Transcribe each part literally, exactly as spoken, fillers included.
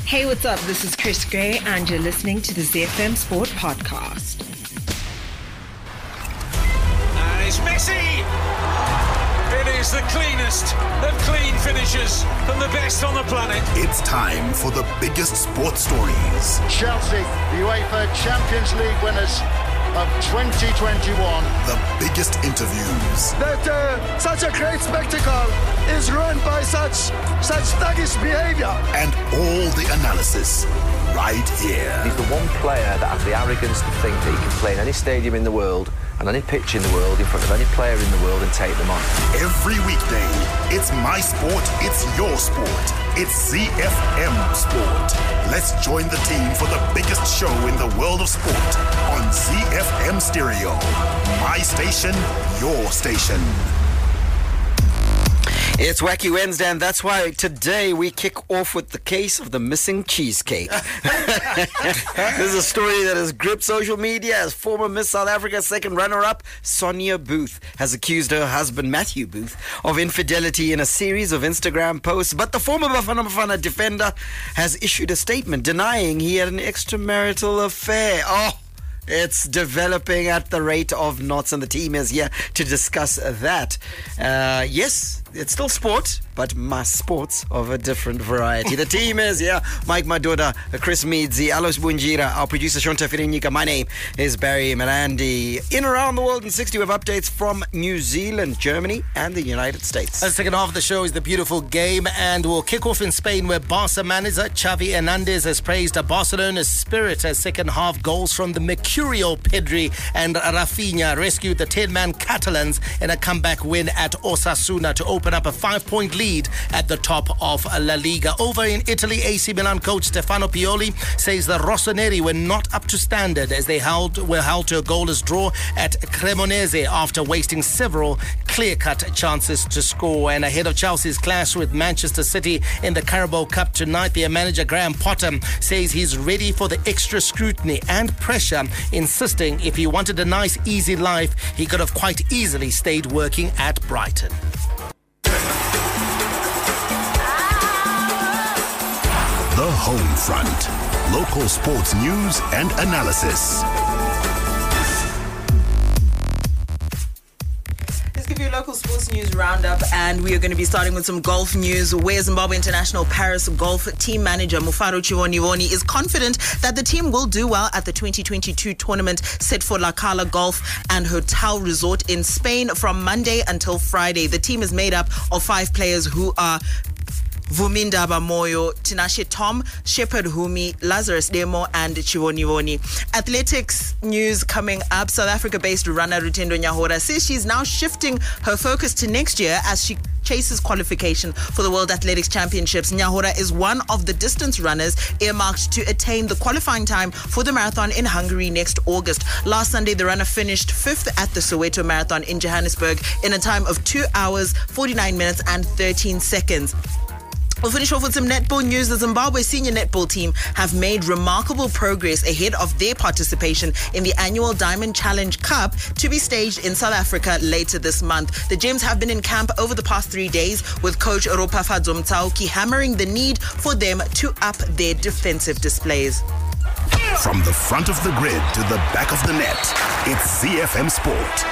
Hey, what's up? This is Chris Gray, and you're listening to the Z F M Sport Podcast. And it's Messi! It is the cleanest of clean finishes and the best on the planet. It's time for the biggest sports stories. Chelsea, the UEFA Champions League winners of twenty twenty-one. The biggest interviews. That uh, such a great spectacle is ruined by such such thuggish behavior. And all the analysis right here. He's the one player that has the arrogance to think that he can play in any stadium in the world and any pitch in the world in front of any player in the world and take them on. Every weekday, it's my sport, it's your sport. It's Z F M Sport. Let's join the team for the biggest show in the world of sport on Z F M Stereo. My station, your station. It's Wacky Wednesday, and that's why today we kick off with the case of the missing cheesecake. This is a story that has gripped social media as former Miss South Africa second runner-up Sonia Booth has accused her husband Matthew Booth of infidelity in a series of Instagram posts. But the former Bafana Bafana defender has issued a statement denying he had an extramarital affair. Oh! It's developing at the rate of knots, and the team is here to discuss that. Uh, yes, it's still sport, but mass sports of a different variety. The team is here. Mike Madoda, Chris Meadzi, Alois Bunjira, our producer Shonta Firinika. My name is Barry Melandi. In around the world in sixty, we have updates from New Zealand, Germany, and the United States. The second half of the show is the beautiful game, and we'll kick off in Spain, where Barca manager Xavi Hernandez has praised Barcelona's spirit as second half goals from the Mercurial Pedri and Rafinha rescued the ten-man Catalans in a comeback win at Osasuna to open up a five-point lead at the top of La Liga. Over in Italy, A C Milan coach Stefano Pioli says the Rossoneri were not up to standard as they held, were held to a goalless draw at Cremonese after wasting several clear-cut chances to score. And ahead of Chelsea's clash with Manchester City in the Carabao Cup tonight, their manager Graham Potter says he's ready for the extra scrutiny and pressure, insisting if he wanted a nice, easy life, he could have quite easily stayed working at Brighton. The Home Front. Local sports news and analysis. Give you a local sports news roundup, and we are going to be starting with some golf news, where Zimbabwe International Paris golf team manager Mufaro Chivonivoni is confident that the team will do well at the twenty twenty-two tournament set for La Cala Golf and Hotel Resort in Spain from Monday until Friday. The team is made up of five players who are Vumindaba Moyo, Tinashe Tom, Shepard Humi, Lazarus Demo, and Chivonivoni. Athletics news coming up. South Africa-based runner Rutendo Nyahora says she's now shifting her focus to next year as she chases qualification for the World Athletics Championships. Nyahora is one of the distance runners earmarked to attain the qualifying time for the marathon in Hungary next August. Last Sunday, the runner finished fifth at the Soweto Marathon in Johannesburg in a time of two hours, forty-nine minutes and thirteen seconds. We'll finish off with some netball news. The Zimbabwe senior netball team have made remarkable progress ahead of their participation in the annual Diamond Challenge Cup to be staged in South Africa later this month. The Gems have been in camp over the past three days, with coach Ropafadzo Mtsauki hammering the need for them to up their defensive displays. From the front of the grid to the back of the net, it's Z F M Sport.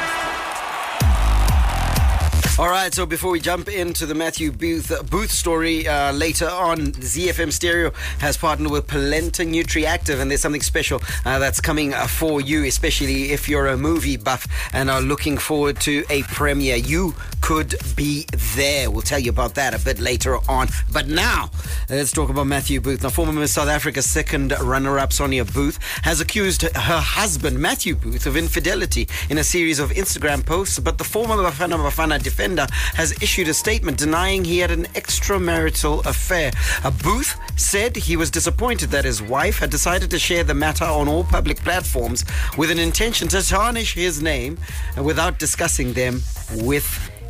All right, so before we jump into the Matthew Booth, uh, Booth story uh, later on, Z F M Stereo has partnered with Polenta Nutriactive, and there's something special uh, that's coming uh, for you, especially if you're a movie buff and are looking forward to a premiere. You could be there. We'll tell you about that a bit later on. But now, let's talk about Matthew Booth. Now, former Miss South Africa second runner-up Sonia Booth has accused her husband, Matthew Booth, of infidelity in a series of Instagram posts, but the former Bafana Bafana defender has issued a statement denying he had an extramarital affair. A Booth said he was disappointed that his wife had decided to share the matter on all public platforms with an intention to tarnish his name without discussing them with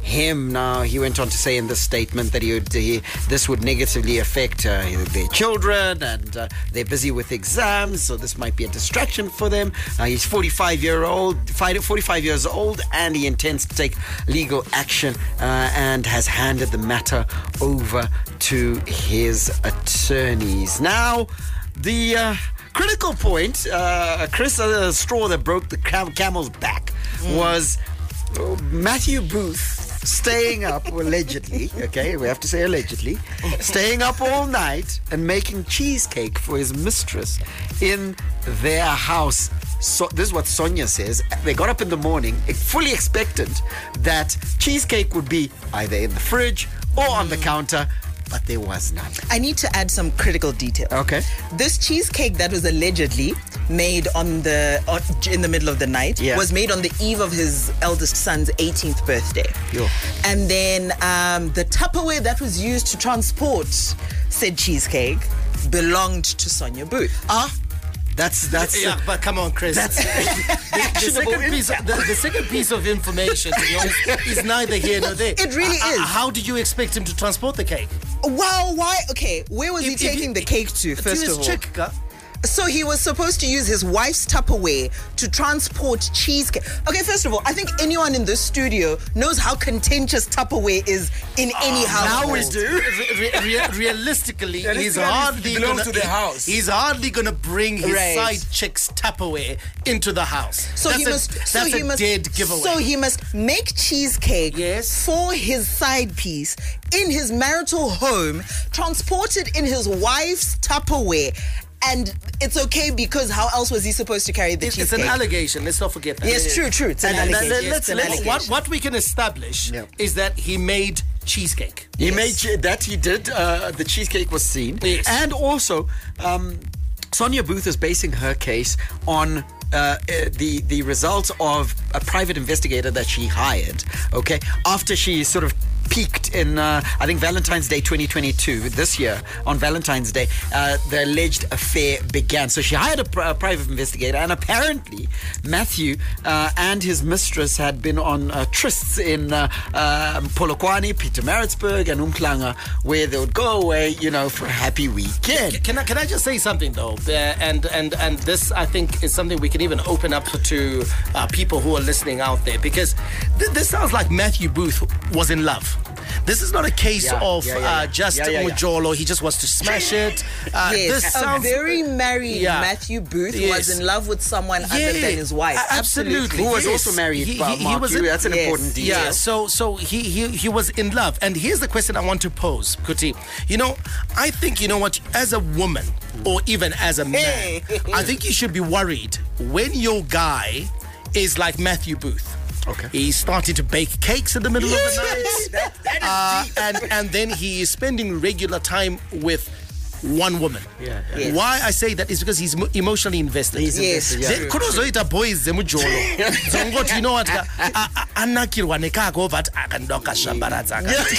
him. Now, he went on to say in the statement that he would, he, this would negatively affect uh, their children, and uh, they're busy with exams, so this might be a distraction for them. Uh, he's forty-five year old, forty-five years old, and he intends to take legal action uh, and has handed the matter over to his attorneys. Now, the uh, critical point, uh, Chris, uh, the straw that broke the cam- camel's back mm. was uh, Matthew Booth staying up, allegedly, okay, we have to say allegedly, staying up all night and making cheesecake for his mistress in their house. So this is what Sonia says. They got up in the morning, fully expectant that cheesecake would be either in the fridge or on the counter, but there was none. I need to add some critical detail. Okay. This cheesecake that was allegedly made on the on, in the middle of the night yeah. was made on the eve of his eldest son's eighteenth birthday. Yo. And then um, the Tupperware that was used to transport said cheesecake belonged to Sonia Booth. Ah. That's that's yeah, but come on, Chris. That's the, the, second piece of, the, the second piece of information, to be honest, is neither here nor there. It really uh, is. Uh, how did you expect him to transport the cake? Well, why? Okay, where was if, he taking he, the cake to? First to his of all, chick, uh, so he was supposed to use his wife's Tupperware to transport cheesecake. Okay, first of all, I think anyone in this studio knows how contentious Tupperware is in oh, any house. Now we do. Re- re- realistically, he's hardly gonna, to the house. He's hardly going to bring his right. side chick's Tupperware into the house. So that's he a, must. That's so he a must, dead giveaway. So he must make cheesecake yes. for his side piece in his marital home, transported in his wife's Tupperware. And it's okay because how else was he supposed to carry the it's, cheesecake? It's an allegation. Let's not forget that. Yes, true, true. It's an and, allegation. And, yes, let's, an let's, allegation. What, what we can establish yeah. is that he made cheesecake. He yes. made that. He did. Uh, the cheesecake was seen, yes. and also um, Sonia Booth is basing her case on. Uh, the the results of a private investigator that she hired, okay, after she sort of peaked in, uh, I think, Valentine's Day twenty twenty-two, this year, on Valentine's Day, uh, the alleged affair began. So she hired a, pr- a private investigator, and apparently Matthew uh, and his mistress had been on uh, trysts in uh, uh, Polokwane, Pietermaritzburg, and Umhlanga, where they would go away, you know, for a happy weekend. Can I, can I just say something, though? Uh, and, and, and this, I think, is something we can even open up to uh, people who are listening out there, because th- this sounds like Matthew Booth was in love. This is not a case yeah, of yeah, yeah, yeah. Uh, just yeah, yeah, yeah. Mujolo. He just wants to smash it. Uh, yes, this a sounds very married yeah. Matthew Booth yes. was in love with someone yeah, other than his wife. Uh, absolutely, who was yes. also married. He, Mark, he, he was in, that's an yes. important detail. Yeah, so so he, he he was in love, and here's the question I want to pose, Kuti. You know, I think you know what, as a woman or even as a man, I think you should be worried when your guy is like Matthew Booth. Okay. He's starting to bake cakes in the middle Yes. of the night. that, that is uh, deep. and, and then he is spending regular time with one woman. Yeah, yeah. Yes. Why I say that is because he's mo- emotionally invested. He's Yes. invested, yeah. Kunozoita boys zemujolo. Zongothi you know what anakirwa nekako but akandoka shambaradza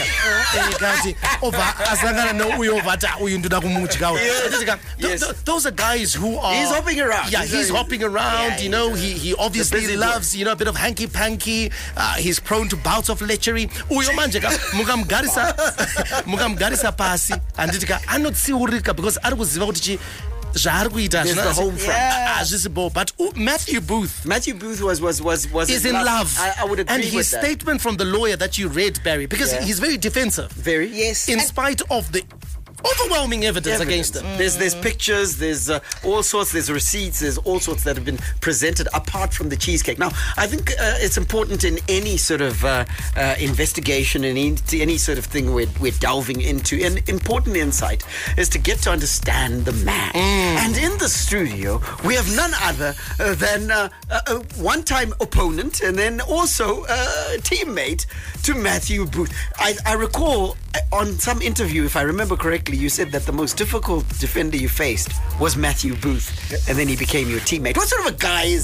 akati over asangana no uyo vata uyu ndoda kumutya. Yes. Those are guys who are He's hopping around. Yeah, he's, he's a, hopping around, yeah, you know, he he obviously busy loves, boy. you know, a bit of hanky panky. Uh, he's prone to bouts of lechery. Uyo manje ka mukamgarisa mukamgarisa pasi anditi ka anotsiurika because ari kuziva kuti chi zvaari kuita There's the home front. hazvisibo. But uh, Matthew Booth Matthew Booth was was was was is in love. I, I would agree and with his that. statement from the lawyer that you read, Barry, because Yeah. he's very defensive. Very. Yes. In And- spite of the overwhelming evidence, Evidence. against him. There's there's pictures, there's uh, all sorts, there's receipts, there's all sorts that have been presented apart from the cheesecake. Now, I think uh, it's important in any sort of uh, uh, investigation and in any sort of thing we're, we're delving into. An important insight is to get to understand the man. And in the studio, we have none other uh, than uh, a, a one-time opponent and then also a teammate to Matthew Booth. I, I recall on some interview, if I remember correctly, you said that the most difficult defender you faced was Matthew Booth, and then he became your teammate. What sort of a guy is he?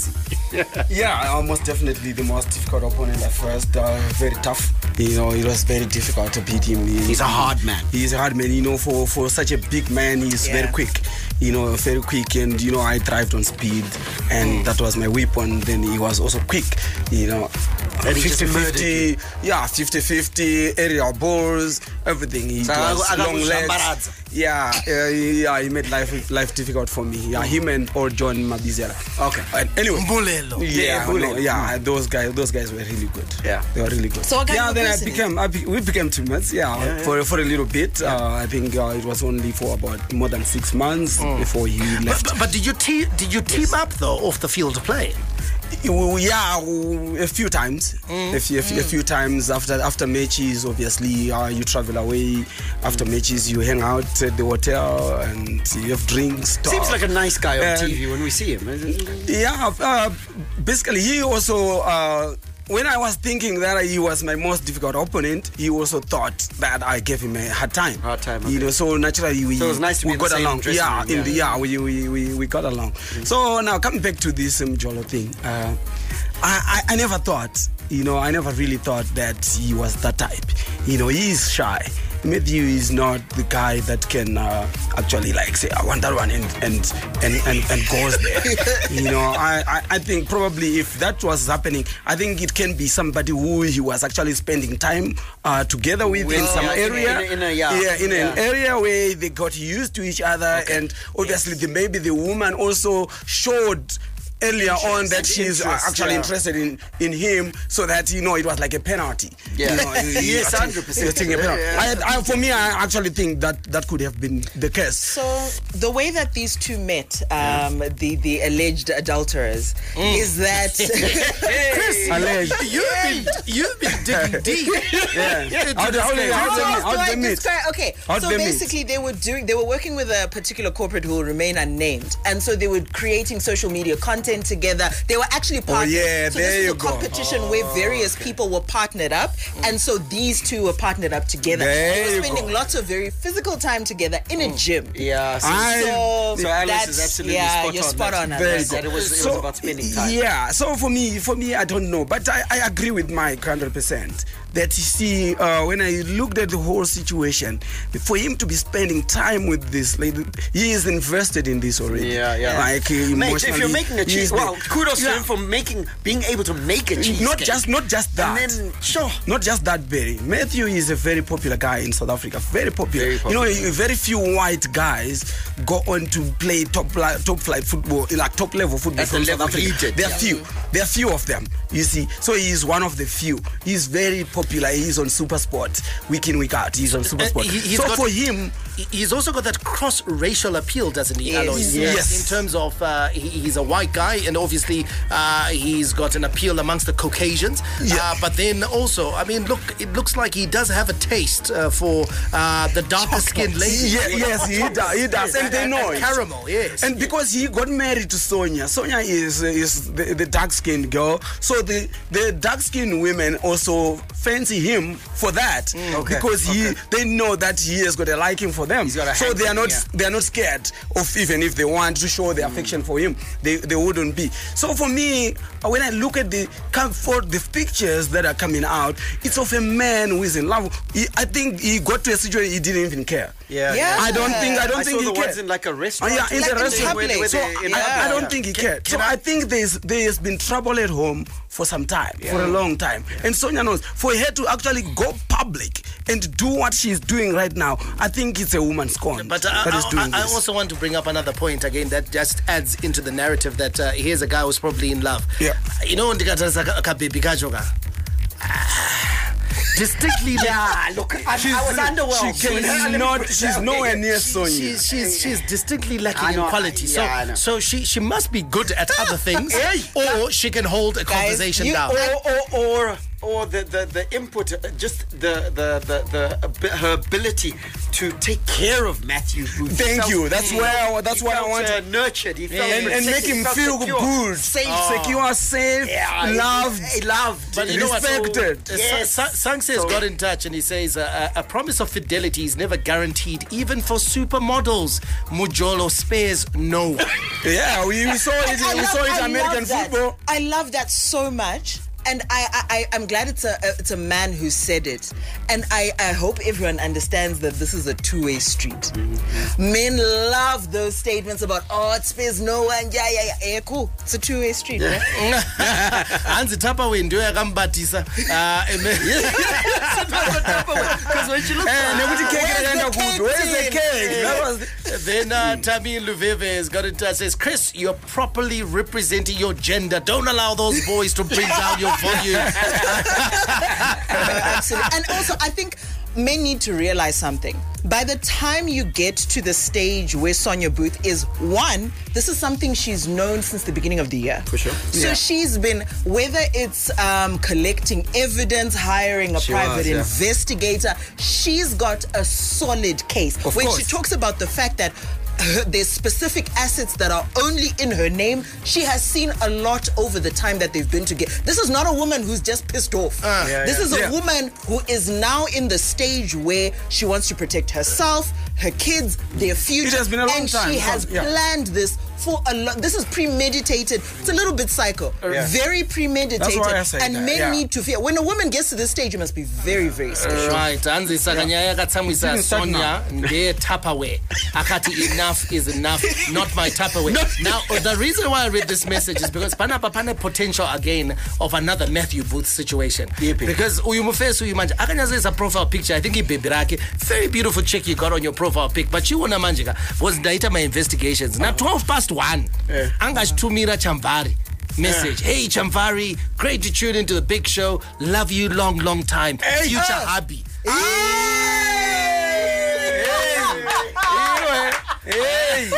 Yeah, almost definitely the most difficult opponent at first. Uh, very tough. You know, it was very difficult to beat him. He, He's a hard man. He's a hard man. You know, for, for such a big man, he's Yeah. very quick. You know, very quick. And, you know, I thrived on speed. And that was my weapon. Then he was also quick. You know, And he just fifty-fifty. Yeah, fifty-fifty. Aerial balls. Everything. He So, was I got long legs. Yeah, uh, yeah, he made life life difficult for me. Yeah, him and or John Mabizela. Okay. And anyway, Mbulelo. yeah, Yeah, no, yeah, those guys, those guys were really good. Yeah. they were really good. So what kind yeah, of then I person is became, I be, we became teammates. Yeah, Yeah, yeah. for for a little bit. Uh, I think uh, it was only for about more than six months before he But, left. but, but did you te- did you team up though off the field to play? Uh, yeah, uh, a few times, a, few, a, few, a few times after after matches. Obviously, uh, you travel away. After matches, you hang out at the hotel and you have drinks. Talk. Seems like a nice guy on And- T V when we see him. Yeah, uh, basically, he also. Uh, when I was thinking that he was my most difficult opponent, he also thought that I gave him a hard time. Hard time, You okay. know, so naturally we, So it was nice to we be in the got same along. dressing Yeah, room, in yeah. the yeah, we, we, we, we got along. Mm-hmm. So now coming back to this um, Jolo thing, uh, I, I I never thought, you know, I never really thought that he was that type. You know, he is shy. Matthew is not the guy that can uh, actually like say I want that one and and and, and, and goes there. You know, I, I, I think probably if that was happening, I think it can be somebody who he was actually spending time uh, together with in some yeah, in a- area, in a- in a- yeah. in an Yeah. area where they got used to each other, and obviously the, maybe the woman also showed earlier on that she's uh, Interest, actually yeah. interested in, in him, so that you know it was like a penalty. Yeah. You know, he- Yes, he- one hundred percent. he was taking a penalty. Yeah, yeah. I, I, for me, I actually think that that could have been the case. So the way that these two met, um, the the alleged adulterers, is that Chris, Alleged. you've been you've been digging deep. Yeah. How did- how did- how did they meet? How did they meet? Describe- okay, How did so they meet? basically they were doing, they were working with a particular corporate who will remain unnamed, and so they were creating social media content together. They were actually partnered. yeah, so there this is you a go. competition where various people were partnered up, and so these two were partnered up together. There they you were spending go. lots of very physical time together in a gym. Yeah. So, I- So, so Alice that's, is absolutely yeah, spot you're on. spot That's on. very Alice. good. It was, it was about spending time. Yeah, so for me, for me, I don't know, but I, I agree with Mike one hundred percent. That you see, uh, when I looked at the whole situation, for him to be spending time with this lady, he is invested in this already. Yeah, yeah. Like uh, Mate, if you're emotionally, making a he cheese, is well, the- kudos to Yeah. him for making, being able to make a cheese. Not just, not just that. And then, sure. Not just that, Barry. Matthew is a very popular guy in South Africa. Very popular. Very popular. You know, very few white guys go on to play top li- top flight football, like top level football At the from level South he Africa. did, There are yeah. few. There are few of them. You see, so he is one of the few. He's very popular. He's on SuperSport week in week out. He's on SuperSport. he- he's so got- for him, He's also got that cross-racial appeal, doesn't he, Yes. Alois? Yes. In terms of, uh, he, he's a white guy, and obviously uh, he's got an appeal amongst the Caucasians. Yeah. Uh, but then also, I mean, look, it looks like he does have a taste uh, for uh, the darker-skinned ladies. Yeah, yes, he does. He does, and they know it. Caramel, yes. And because he got married to Sonia, Sonia is is the, the dark skinned girl. So the the dark skinned women also fancy him for that okay, because he they know that he has got a liking for them. He's got a So they are not hankering, they are not scared of, even if they want to show their affection for him, they they wouldn't be. So for me, when I look at the come for the pictures that are coming out, it's of a man who is in love. He, I think he got to a situation he didn't even care. Yeah. Yeah. I don't think I don't I think saw he the cared. ones in like a Oh, restaurant. yeah, in Like the in restaurant. public. Where So they- I, in- I, I don't Yeah. think he Can- cared. can So I- I think there's there's been trouble at home for some time, for a long time. And Sonia knows. For her to actually go public and do what she's doing right now, I think it's a woman's scorn But uh, that is I, doing I, I this. also want to bring up another point again that just adds into the narrative that uh, here's a guy who's probably in love. Yeah. You know, ndikataza ka- kabebi kajoga. Distinctly, Yeah, look, I, I was underwhelmed. She can not. She's nowhere near Sonia. She's, she's she's distinctly lacking I know, in quality. I- yeah, I so know. so she she must be good at other things, or she can hold a conversation you- down. or or or, or the, the, the input, uh, just the the, the, the abi- her ability to take care of Matthew Booth. Thank Felt- you. That's where I, that's he what I felt, want uh, to nurtured. He felt and, and make protected, him he felt feel secure. good, safe, secure, safe, Yeah, loved, he, he loved, But you know what? respected. So, uh, Yes. Sa- Sa- Sangse has got in touch and he says uh, a promise of fidelity is never guaranteed, even for supermodels. Mujolo spares no one. Yeah, we, we saw it. I we love- saw it I in American love that. football. I love that so much. And I, I, I, I'm glad it's a, a it's a man who said it. And I, I hope everyone understands that this is a two-way street. Mm-hmm. Men love those statements about, oh, it spares no one. Yeah, yeah, yeah. Yeah, cool. It's a two-way street. Yeah. Hanzi Tupperware ndio yakambatisa. Ah, because when she looked Eh, nekuti cake Where's yakaenda the cake good. Where's the tin? cake? That was Then uh, Tammy Luveve has got in touch. Says, Chris, you're properly representing your gender. Don't allow those boys to bring down your volume. Absolutely. And also, I think men need to realize something. By the time you get to the stage where Sonia Booth is, one, this is something she's known since the beginning of the year. For sure. So Yeah. she's been, whether it's um, collecting evidence, hiring a She private was, yeah. investigator, she's got a solid case. Of when course. she talks about the fact that her, there's specific assets that are only in her name, she has seen a lot over the time that they've been together. This is not a woman who's just pissed off. Uh, yeah, this yeah. is a Yeah. woman who is now in the stage where she wants to protect herself, her kids, their future. It has been a long and time, she has yeah. planned this for a lot. This is premeditated. It's a little bit psycho. Yeah. Very premeditated. That's why I say and that, men yeah. need to fear. When a woman gets to this stage, you must be very, very special. Right, Hanzi Sakanyaya yakatsamwisa Didn't start Sonia nge Tupperware. Akati enough is enough, not my Tupperware. Now, uh, the reason why I read this message is because panapa pane potential again of another Matthew Booth situation. Yippee. Because uyu mufesu uyu manje akanyazisa a profile picture. I think ibhebhi rakhe. Very beautiful chick you got on your profile pic. But you wanna manje ka was ndaita my investigations. Now twelve past one. Yeah. Angashitumira Chamvari. Message. Hey Chamvari, great to tune into the big show. Love you long, long time. Hey, Future uh, hubby. Hey!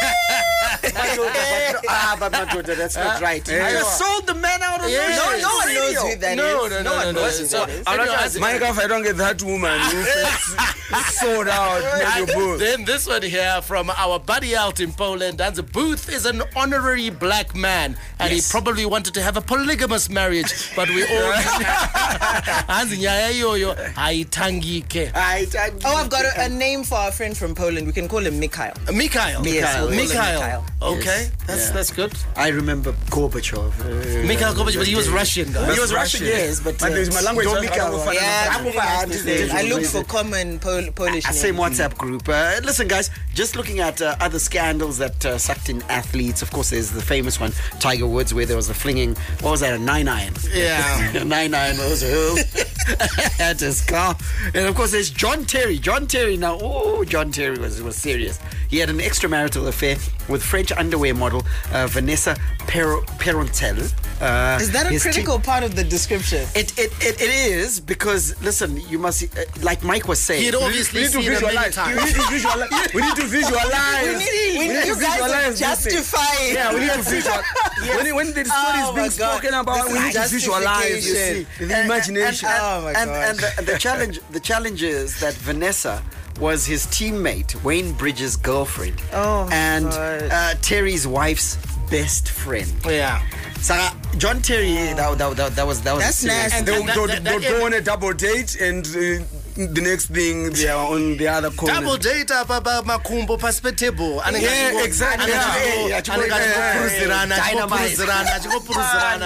ah, but my daughter, that's not right. Hey. You sold the man out of Yeah. the No, no one knows who that No, is. no, no, no, one no. knows who So, that is. I'm not Anyway, asking- Mike, if I don't get that woman who fits- sold out Matthew Booth. Then this one here from our buddy out in Poland. And the Booth is an honorary black man, and Yes. he probably wanted to have a polygamous marriage, but we all. Hanzi nyaya iyoyo haitangike. I, I, Oh, I've got a, a name for our friend from Poland. We can call him Mikhail. Mikhail. Yes, we'll call him Mikhail. Mikhail. Okay, that's that's good. I remember Gorbachev. Uh, Mikhail Gorbachev, but he was Russian, guys. He was Russian, yes, but But there's my language. Don't I- I Mikhail. don't find- Yeah, I'm it's over- really I nice to did- say. I looked did- for common Pol- Polish Uh, names. same WhatsApp group. Uh, listen, guys, just looking at uh, other scandals that uh, sucked in athletes. Of course, there's the famous one, Tiger Woods, where there was a flinging. What was that? A nine iron. Yeah. A nine iron was hurled at his car. And of course, there's John Terry. John Terry. Now, oh, John Terry was was serious. He had an extramarital affair with French underwear model uh, Vanessa Per- Perontel. Uh, Is that a his critical part of the description? It, it, it, it is because, listen, you must, uh, like Mike was saying. He'd We obviously need to seen it many visualize. times. We need to visualize. We need to visualize. We need, we We need need you to guys to visualize this thing. justify it. Yeah, we need to visualize. When, when the story Oh is being my God. spoken about, This we is need to visualize. You see, justification. the imagination. And, Oh, my and, gosh. and the, the challenge, the challenge is that Vanessa was his teammate, Wayne Bridges' girlfriend, Oh, my and God. uh, Terry's wife's best friend. Yeah. So uh, John Terry, that, that, that, that was that was That's serious. nasty. And They'll, that- they'll, that- they'll that- go on a double date, and uh, the next thing they are on the other corner. Double date apa ba makumbo pasi petable. Yeah, exactly. Yeah, yeah, yeah. Anengachipuruzirana, Dynamite. chipuruzirana, chipuruzirana.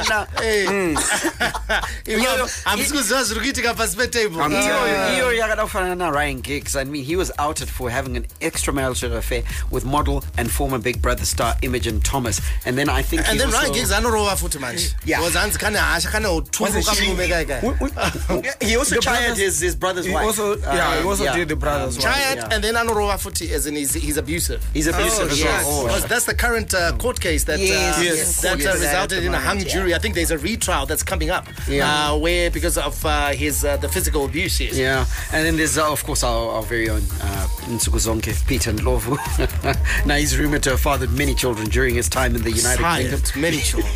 Hamisi kuziva zviri kuitika pasi petable. I'm telling you. Iyo yakadafanana na Ryan Giggs. I mean, he was outed for having an extramarital affair with model and former Big Brother star Imogen Thomas. And then I think And he then also, Ryan Giggs anorova futi manje. Yeah. Because hanzi kane hasha kane utungu kamurume kai kai. he also The chired brothers- his, his brother's He wife. also, yeah, he Um, also yeah. did the brothers' wife. Child Yeah. and then anorova futi as in he's, he's abusive. He's abusive Oh, as yes. well. Because that's the current uh, court case that Yes, uh, yes. that Yes. uh, resulted in a hung Yeah. jury. I think there's a retrial that's coming up. Yeah. Uh, where because of uh, his uh, the physical abuse. Yes. Yeah, and then there's uh, of course our, our very own uh, Nsukuzonke, Peter Ndlovu. Now he's rumored to have fathered many children during his time in the United Kingdom. Silent, many children.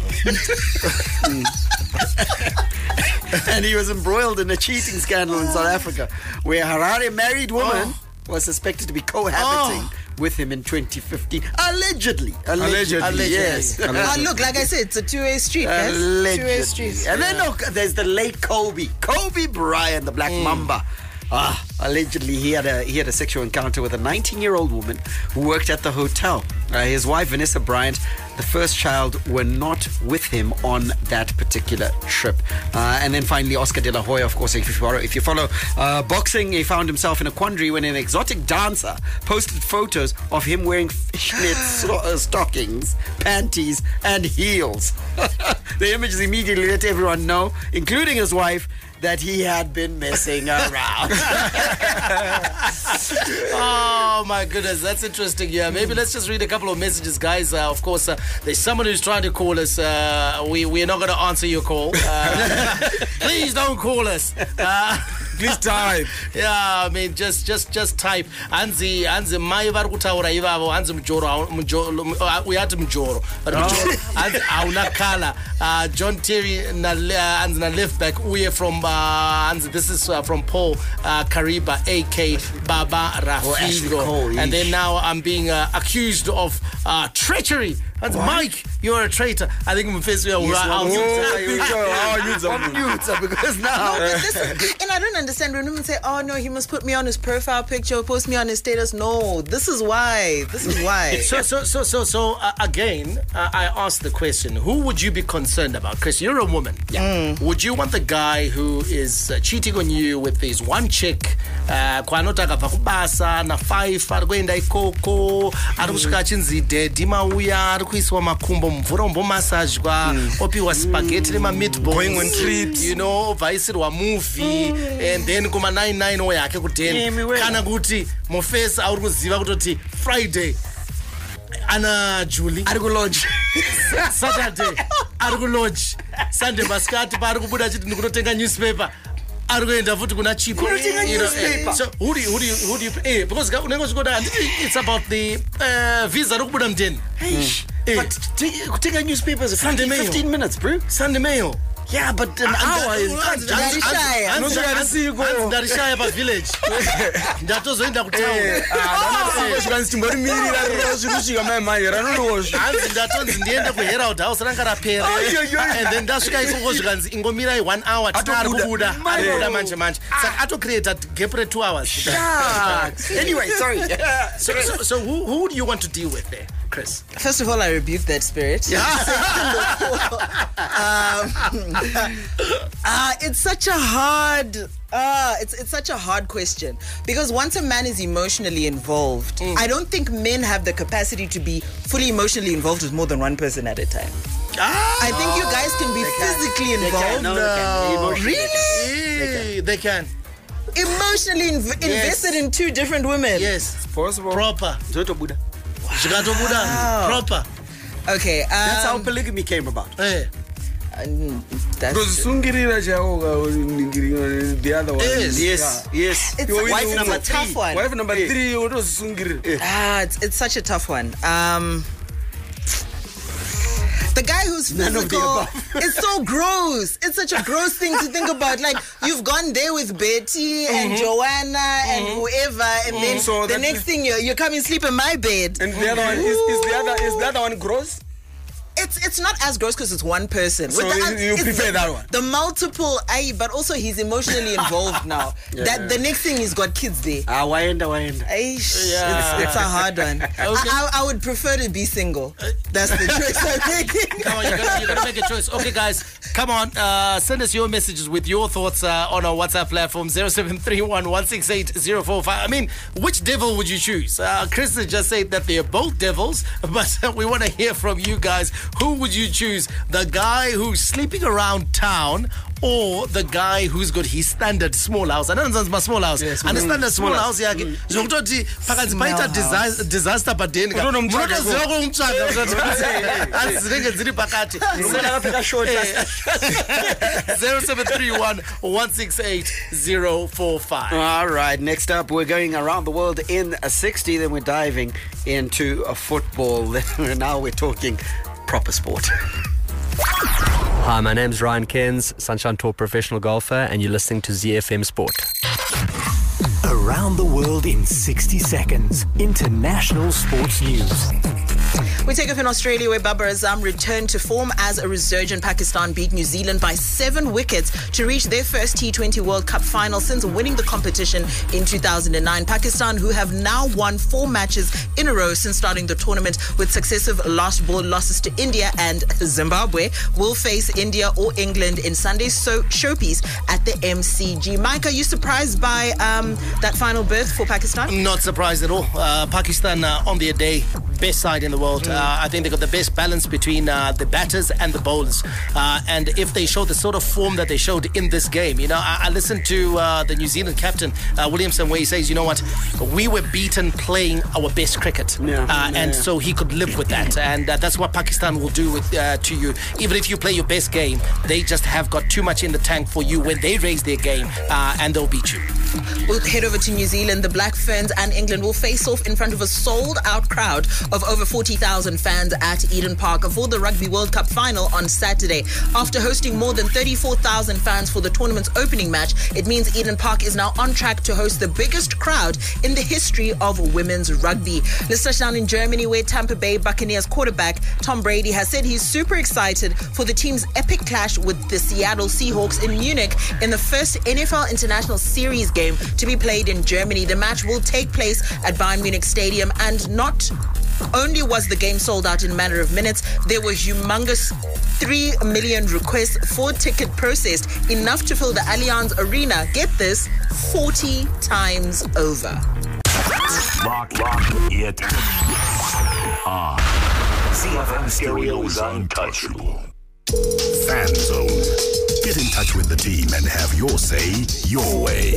And he was embroiled in a cheating scandal in South Africa where a Harare married woman was suspected to be cohabiting Oh. with him in twenty fifteen. Allegedly. Allegedly. Allegedly. Yes. Oh, look, like I said, it's a two-way street, guys. Allegedly. Two-way street. And then look, there's the late Kobe. Kobe Bryant, the Black Mamba. Ah, allegedly he had a he had a sexual encounter with a nineteen-year-old woman who worked at the hotel. Uh, his wife Vanessa Bryant, the first child, were not with him on that particular trip. Uh, and then finally, Oscar De La Hoya, of course, if you follow, if you follow uh, boxing, he found himself in a quandary when an exotic dancer posted photos of him wearing fishnet sto- uh, stockings, panties, and heels. The images immediately let everyone know, including his wife, that he had been messing around. Oh my goodness, that's interesting. Yeah, maybe let's just read a couple of messages, guys. Uh, of course, uh, there's someone who's trying to call us. Uh, we we're not going to answer your call. Uh, please don't call us. Uh, Please type. Yeah, I mean, just just just type. Anzi anzi mai vari kutaura ivavo anzi mujoro mujoro we had mujoro. But mujoro anzi auna kala. Uh, John Terry na uh, anzi na left back uye from uh, anzi this is uh, from Paul uh, Kariba aka Baba Rafigo. Oh, and then now I'm being uh, accused of uh, treachery. That's Mike, you're a traitor. I think I'm facing Yes, I'll well, use oh, that. oh, use them. Use them, because now. No, but this is, and I don't understand when women say, oh no, he must put me on his profile picture, post me on his status. No, this is why. This is why. So, so, so, so, so uh, again, uh, I asked the question: who would you be concerned about? Chris, you're a woman. Yeah. Mm. Would you want the guy who is uh, cheating on you with this one chick? Kwanotaka pakubasa na five arikuenda ikoko arikusvika achinzi dedi mauya arikuiswa makumbo mvura umbomashajwa opiwa spaghetti nema meatballs, going on trips, you know, obvaisirwa movie and then kuma nine nine oya yake kuteni kana kuti mufesa auri kuziva kutoti Friday ana Julie ari ku lodge, Saturday ari ku lodge, Sunday maskati pa ari kubuda chiti ndikunotenga newspaper ari kuenda futi kuna chipo. You know, eh, so who do you who do you who do you eh because unenge uchikoda it's about the uh, visa rokubuda mteni. Mm. But kutenga newspapers is fifteen minutes, bro. Sunday Mail. Yeah, but an hour is ndarishaya pa village ndatozoenda kutauni hanzi ndatonzi ndiende kuherald house ranga rapera and then ndasvika ikoko zvikanzi ingomirai one hour tina ari kubuda ari kubuda manje manje saka atocreata gap re two hours. Anyway, sorry. so, so, so who, who do you want to deal with there, Chris? First of all, I rebuke that spirit. Yeah. um, uh, it's such a hard uh, it's it's such a hard question because once a man is emotionally involved, mm. I don't think men have the capacity to be fully emotionally involved with more than one person at a time. Ah, I think you guys can be physically can. involved. They can. No, no. They can. Really? They can. Emotionally inv- Yes. invested in two different women. Yes. It's possible. Proper. Zotobuda. Zvikatobuda. Wow. Proper. Okay. Um, That's how polygamy came about. Eh. um, that's Because sungirira chako the other one. Yes. Yes, yes. It's, Wife it's, number a tough three. one. Wife number three, utosungirira. Ah, it's, it's such a tough one. Um, the guy who's None of the physical, above. it's so gross. It's such a gross thing to think about. Like, you've gone there with Betty and Joanna and whoever, and then So the that next is- thing you you come and sleep in my bed. And the other one is, is the other is the other one gross? It's it's not as gross because it's one person. So With the, you- you it's prefer the, that one? The multiple, aye, but also he's emotionally involved now. That the next thing he's got kids there. Ah, waenda, waenda. Aish, Yeah. it's, it's a hard one. I, I, I would prefer to be single. That's the choice I'm making. Come on, you're gonna, you're gonna make a choice. Okay, guys, come on. Uh, send us your messages with your thoughts uh, on our WhatsApp platform zero seven three one one six eight zero four five. I mean, which devil would you choose? Uh, Chris has just said that they're both devils, but we want to hear from you guys. Who would you choose? The guy who's sleeping around town, or the guy who's got his standard small house? I don't know my small house. Yes, And the mm, standard small small house yake. Zvokutoti pakati paita disa- disaster padeni. Unono mutsvaga Munotoziva kumutsvaga kutoti hanzi dzinenge dziri pakati. zero seven three one one six eight zero four five. All right, next up, we're going around the world in a sixty. Then we're diving into a football. Now we're talking proper sport. Hi, my name's Ryan Cairns, Sunshine Tour professional golfer, and you're listening to Z F M Sport. Around Around the world in sixty seconds. International sports news. We take off in Australia, where Babar Azam returned to form as a resurgent Pakistan beat New Zealand by seven wickets to reach their first T twenty World Cup final since winning the competition in two thousand nine. Pakistan, who have now won four matches in a row since starting the tournament with successive last ball losses to India and Zimbabwe, will face India or England in Sunday's so- showpiece at the M C G. Mike, are you surprised by um, that final berth for Pakistan? Not surprised at all. Uh, Pakistan uh, on their day, best side in the world. Uh, I think they got the best balance between uh, the batters and the bowlers. Uh, and if they show the sort of form that they showed in this game, you know, I, I listened to uh, the New Zealand captain, uh, Williamson, where he says, you know what, we were beaten playing our best cricket. Yeah. Uh, Yeah, and yeah. so he could live with that. And uh, that's what Pakistan will do with uh, to you. Even if you play your best game, they just have got too much in the tank for you when they raise their game, uh, and they'll beat you. We'll head over to New Zealand. The Black Ferns and England will face off in front of a sold-out crowd of over forty thousand fans at Eden Park for the Rugby World Cup final on Saturday. After hosting more than thirty-four thousand fans for the tournament's opening match, it means Eden Park is now on track to host the biggest crowd in the history of women's rugby. Let's touch down in Germany, where Tampa Bay Buccaneers quarterback Tom Brady has said he's super excited for the team's epic clash with the Seattle Seahawks in Munich in the first N F L International Series game to be played in Germany. The match will take place at Bayern Munich Stadium, and not only was the game sold out in a matter of minutes, there were humongous three million requests for ticket processed, enough to fill the Allianz Arena, get this, forty times over. Lock, lock it on. Z F M Stereo's Untouchable. Fan Zone. Get in touch with the team and have your say your way.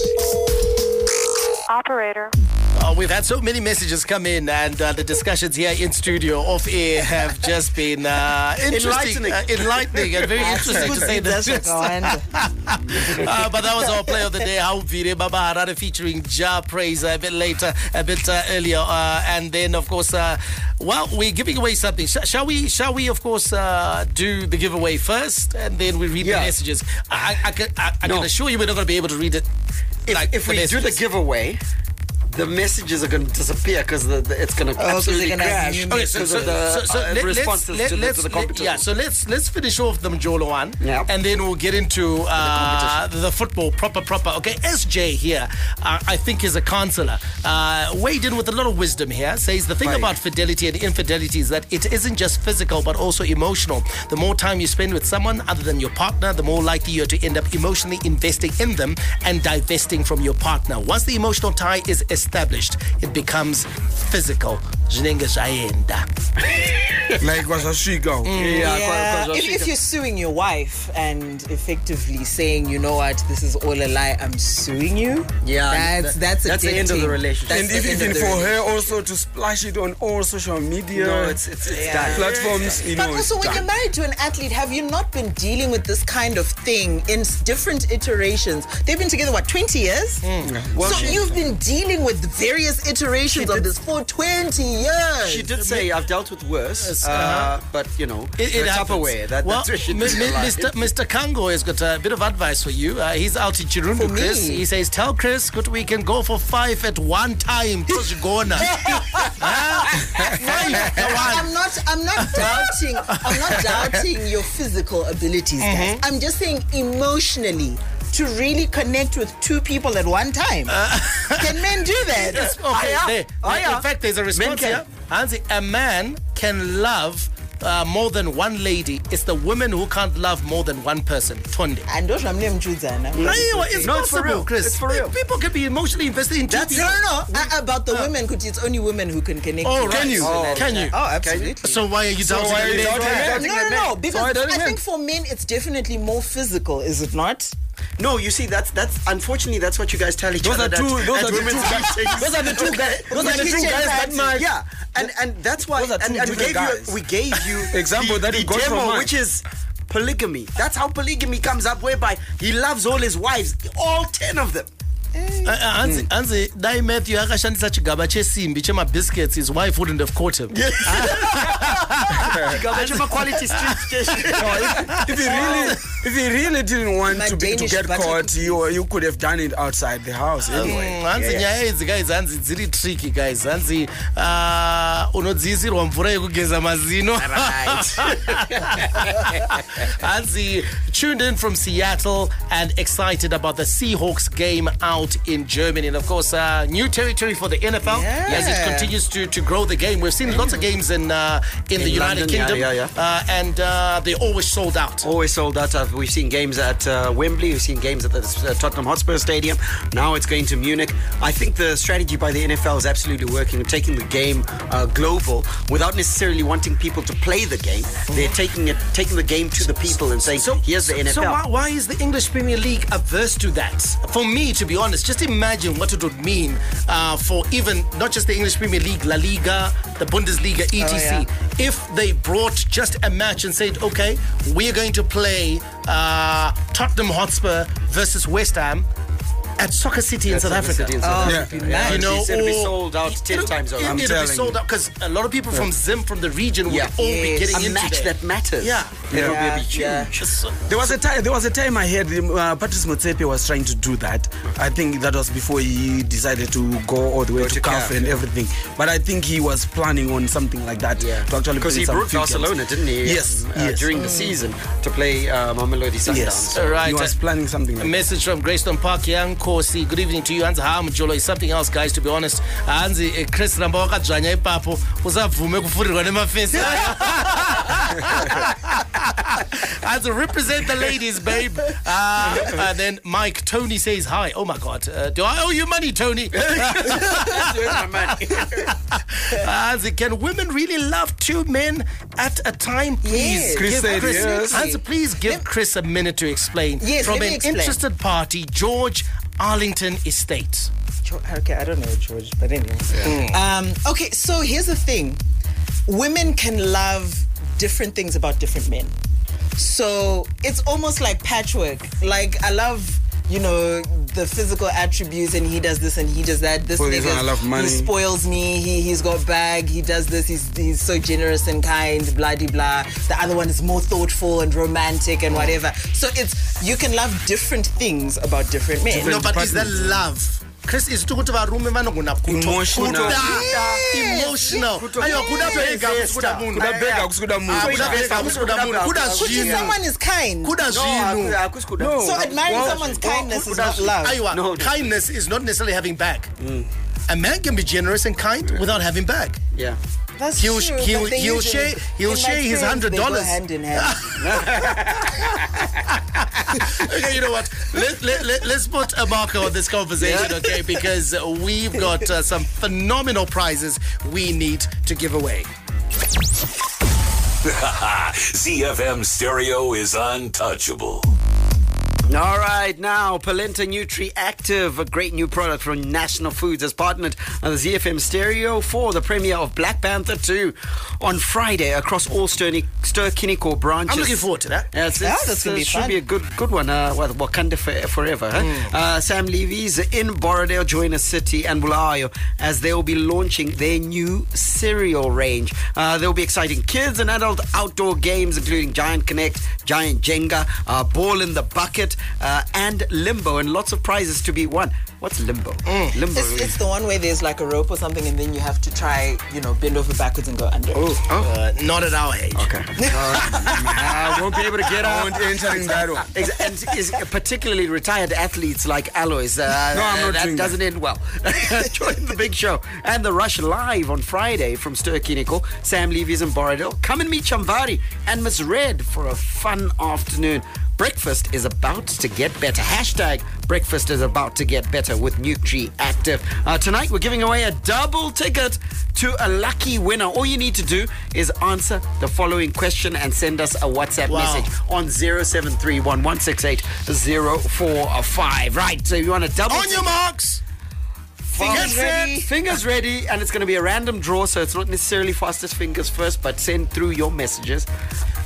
Operator. Uh, we've had so many messages come in, and uh, the discussions here in studio off air have just been uh, interesting, Enlightening. uh, enlightening, and very interesting to say the least. uh, but that was our play of the day. How Vire Baba Harare featuring Ja Praise a bit later, a bit uh, earlier, uh, and then of course, uh, well, we're giving away something. Sh- shall we? Shall we? Of course, uh, do the giveaway first, and then we read Yeah. the messages. I, I, I, can, I, I No. can assure you, we're not going to be able to read it. If, like if the we do the messages. giveaway, the messages are going to disappear because the, the, it's going to Oh, 'cause absolutely they're gonna have crash new Okay, so, because so, of the so, so uh, let, responses let's, to, let, the, to the let's, competition. yeah, so let's let's finish off the Mjolo one, Yeah. and then we'll get into uh, the, the football proper proper. Okay, S J here, uh, I think is a counselor. Uh, weighed in with a lot of wisdom here. Says the thing Right. about fidelity and infidelity is that it isn't just physical but also emotional. The more time you spend with someone other than your partner, the more likely you are to end up emotionally investing in them and divesting from your partner. Once the emotional tie is established, it becomes physical. Zvinenge zvaenda. Like was a she go. Yeah, Yeah, quite- if, if you're suing your wife and effectively saying, you know what, this is all a lie, I'm suing you. Yeah, that's that- that's a that's the dead end of the thing. relationship. That's And the if end even of the for relationship. her also to splash it on all social media No, it's it's, it's Yeah. done. platforms, you But know, also, it's when done. you're married to an athlete, have you not been dealing with this kind of thing in s- different iterations? They've been together, what, twenty years? Well, so she- you've been dealing with various iterations of this for twenty years. She did say, I've dealt with worse, Yes, uh, uh-huh. but, you know, It, it it's happens. Tupperware. That, well, that's where she M- did M- the lie. Mister Mister Kango has got a bit of advice for you. Uh, he's out in Chirundu, For Chris. me? He says, tell Chris that we can go for five at one time. Gona. Five at one. I'm not. I'm not doubting. I'm not doubting your physical abilities, guys. I'm just saying emotionally. To really connect with two people at one time. Can men do that? Yes, okay. Ah, yeah. There- Ah, yeah. In fact, there's a response can. here. Hansi, a man can love uh, more than one lady. It's the women who can't love more than one person. Tonde. And those are them choosing. Aiwa, it's No, it's for possible, real. Chris. It's for real. People can be emotionally invested in two That's- people. No, no, no. Uh, about the women, could it's only women who can connect. Oh, to right. Can you? Oh, Can you? Oh, absolutely. So why are you doubting why are you men? doubting men? Doubting No, no, men. no. Because So I don't I even- think for men it's definitely more physical, is it not? No, you see, that's that's unfortunately that's what you guys tell each Those other. are two- at, those at are the women's two guys- meetings. those are the two guys- those are the two guys that might- Yeah, and and that's why Those are and, two and we different gave guys. you we gave you Example the, that the you got demo, from mine. which is polygamy. That's how polygamy comes up, whereby he loves all his wives, all ten of them. Hansi Hansi Dai Matthew akashandisa chigaba chesimbi chema biscuits, his wife wouldn't have caught him. Quality street station. if, if he really if he really didn't want to, be, to get caught, you you could have done it outside the house anyway. Hansi nyaya idzi guys, Hansi dziri tricky guys. Hansi uh, unodzisirwa mvura yekugeza mazino. Hansi tuned in from Seattle and excited about the Seahawks game out in Germany, and of course uh, new territory for the N F L yeah. as it continues to, to grow the game. We've seen lots of games in uh, in, in the United London, Kingdom, yeah, yeah, yeah. Uh, and uh, they're always sold out. Always sold out. Uh, we've seen games at uh, Wembley. We've seen games at the uh, Tottenham Hotspur Stadium. Now it's going to Munich. I think the strategy by the N F L is absolutely working, taking the game uh, global without necessarily wanting people to play the game. They're taking it, taking the game to the people and saying, so, here's the N F L. So why, why is the English Premier League averse to that? For me, to be honest, just imagine what it would mean uh, for even not just the English Premier League, La Liga, the Bundesliga, et cetera. Oh, yeah. If they brought just a match and said, okay, we're going to play uh, Tottenham Hotspur versus West Ham at Soccer City in That's South Africa. City in South oh, Africa. yeah. You know, it's going to be or- sold out ten It'll- times over. it- I'm It'll be telling sold you. out because a lot of people from Zim, from the region, would Yeah. all be Yes. getting A into match there. that matters. Yeah. It will Yeah, be huge. yeah. There was a time. There was a time I heard uh, Patrice Motsepe was trying to do that. I think that was before he decided to go all the way Go to to C A C A F F, and yeah. everything. But I think he was planning on something like that. Yeah, to actually because play he some brought few games. Barcelona, didn't he? Yes, um, uh, yes. during the season to play uh, Mamelodi Sundowns. Yes, All right. He was planning something A like that. message from Greystone Park, Young Kosi. Good evening to you. Hansi Hamjolo is something else, guys, to be honest. Hansi eh, Chris Ramba wakadzvanya ipapo usavume kufurirwa nemafesi. Hansi, represent the ladies, babe. Uh, and then Mike Tony says hi. Oh my God, uh, do I owe you money, Tony? Hansi, can women really love two men at a time? Please, Yes. Chris give said Chris, yes. Hansi, please give Chris a minute to explain. Yes, from let me an explain. interested party, George Arlington Estate. Okay, I don't know George, but anyway. Um, okay, so here's the thing. Women can love different things about different men. So it's almost like patchwork. Like, I love, you know, the physical attributes, and he does this and he does that. This For this nigga, one, I love money. he spoils me. He he's got bag. He does this. He's he's so generous and kind. Blah de blah. The other one is more thoughtful and romantic and whatever. So it's you can love different things about different men. No, but is that love? Chris, is to kuta varume vanogona kuto- Emotional. kuda- Yes. emotional. Ayo, kuda bega kusikuda munhu. Kuda bega kusikuda munhu. Ah, kuda bega kusikuda munhu. Kuda Which is zvinhu. someone is kind. Kuda zvinhu. No, So admiring Well, someone's well, kindness is kuda not zvinhu. love. Aiwa, No, no. kindness is not necessarily having back. A man can be generous and kind without having back. Yeah. That's He'll- true, he'll- but they he'll usually- share- he'll in my share his experience, hundred they go dollars. hand in hand. Okay, you know what? Let, let, let, let's put a marker on this conversation, okay? Because we've got uh, some phenomenal prizes we need to give away. Z F M Stereo is untouchable. All right, now Polenta Nutri Active, a great new product from National Foods, has partnered on the Z F M Stereo for the premiere of Black Panther two on Friday across all Sterni- Ster-Kinekor branches. I'm looking forward to that. Yeah, it's, Yeah, it's, that's gonna it be should fun. be a good good one. Uh, what- Wakanda for, forever. Huh? Mm. Uh, Sam Levy's in Borrowdale, Joiner City, and Bulawayo as they will be launching their new cereal range. Uh, there will be exciting kids and adult outdoor games, including Giant Connect, Giant Jenga, uh, Ball in the Bucket, uh, and Limbo, and lots of prizes to be won. What's Limbo? Mm. Limbo. It's, it's the one where there's like a rope or something, and then you have to try, you know, bend over backwards and go under. Oh, oh. Uh, not at our age. Okay. I won't be able to get out. Won't enter in that one. Ex- and is particularly retired athletes like Alois. Uh, No, I'm not that doing doesn't that. end well. Join the big show and the Rush live on Friday from Ster-Kinekor. Sam Levy's in Borrowdale. Come and meet Chamvari and Miss Red for a fun afternoon. Breakfast is about to get better. Hashtag breakfast is about to get better with Nutri Active. Uh, tonight we're giving away a double ticket to a lucky winner. All you need to do is answer the following question and send us a WhatsApp Wow. message on zero seven three one one six eight zero four five. Right, so you want a double On your marks. Fingers Get ready. set. Fingers ready, and it's going to be a random draw, so it's not necessarily fastest fingers first, but send through your messages.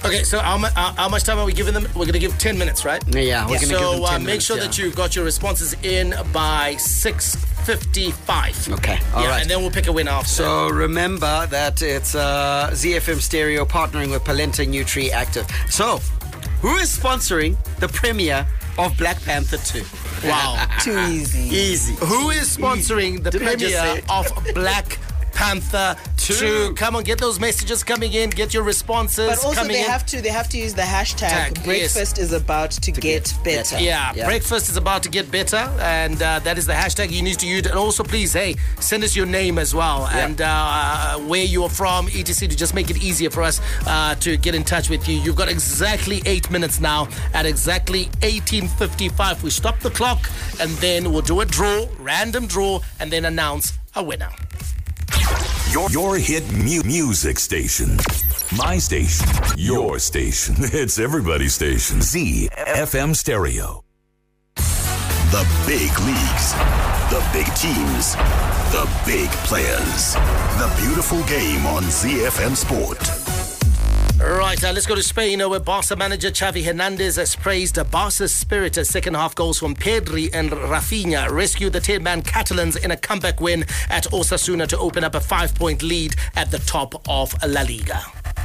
Okay, so how, mu- uh, how much time are we giving them? We're going to give ten minutes, right? Yeah, we're yeah. going to so, give them ten uh, make minutes, sure yeah. that you've got your responses in by six fifty-five. Okay, all yeah, right. And then we'll pick a winner after. So remember that it's uh, Z F M Stereo partnering with Polenta Nutri Active. So, who is sponsoring the premiere of Black Panther two? Wow. Too easy. Easy. Who is sponsoring the Didn't I just say premiere it? of Black Panther two? Come on, get those messages coming in. Get your responses But also coming they in. have to they have to use the hashtag Tag, breakfast is about to, get, better. Yeah, Yeah. breakfast is about to get better, and uh, that is the hashtag you need to use. And also, please, hey, send us your name as well, Yeah. and uh, where you are from, et cetera, to just make it easier for us uh, to get in touch with you. You've got exactly eight minutes now. At exactly eighteen fifty-five, we stop the clock, and then we'll do a draw, random draw, and then announce a winner. Your, your hit mu- music station. My station. Your station. It's everybody's station. Z F M Stereo. The big leagues, the big teams, the big players. The beautiful game on Z F M Sport. Right, uh, let's go to Spain, uh, where Barca manager Xavi Hernandez has praised uh, Barca's spirit as second half goals from Pedri and Rafinha rescued the ten-man Catalans in a comeback win at Osasuna to open up a five-point lead at the top of La Liga.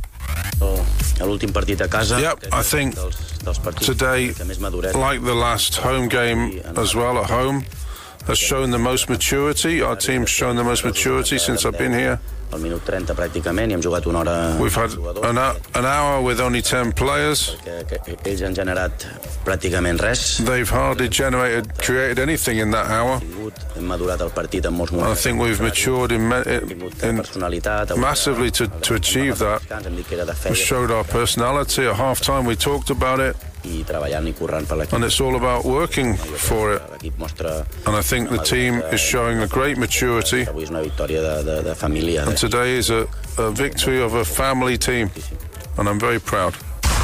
Yep, I think today, like the last home game as well at home, has shown the most maturity. Our team's shown the most maturity since I've been here. We've had an, an hour with only ten players. They've hardly generated, created anything in that hour. I think we've matured in, in massively to, to achieve that. We showed our personality at half time. We talked about it. And it's all about working for it. And I think the team is showing a great maturity. And today is a, a victory of a family team. And I'm very proud.